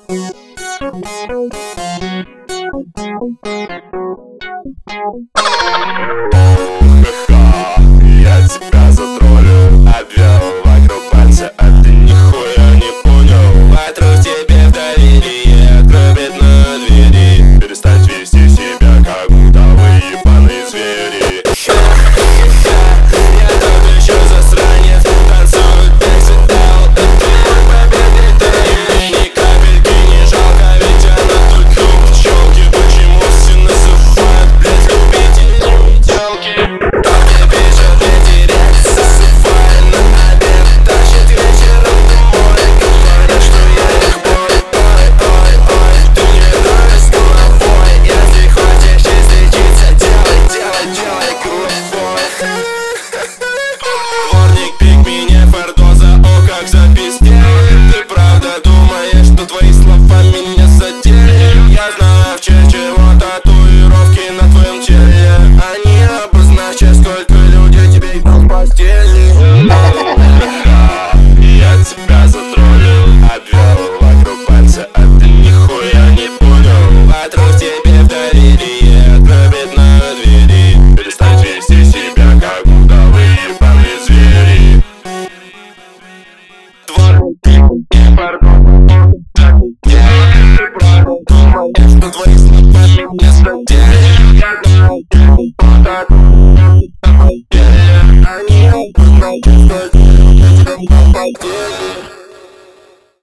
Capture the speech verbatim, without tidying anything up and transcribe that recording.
Я тебя затроллю, обвел вокруг пальца, а ты нихуя не понял. Ватру тебе в доверие, открой бедную двери. Перестать вести себя, как будто вы ебаные звери. Я тот еще засранец, танцуют Dixie L. Это победы, ты ни капельки не жалко, ведь она тут любит щелки. Почему все называют, блядь, любители телки? Ты правда думаешь, что твои слова меня задели? Я знаю, в честь чего татуировки на твоем теле. Они обозначают, сколько людей тебе ебал в постели. Я тебя затроллил, обвел вокруг пальца, а ты нихуя не понял. Ватру тебе в доверие, открой бедную двери. Перестать вести себя, как будто вы ебаные звери. Что твои слова меня задели?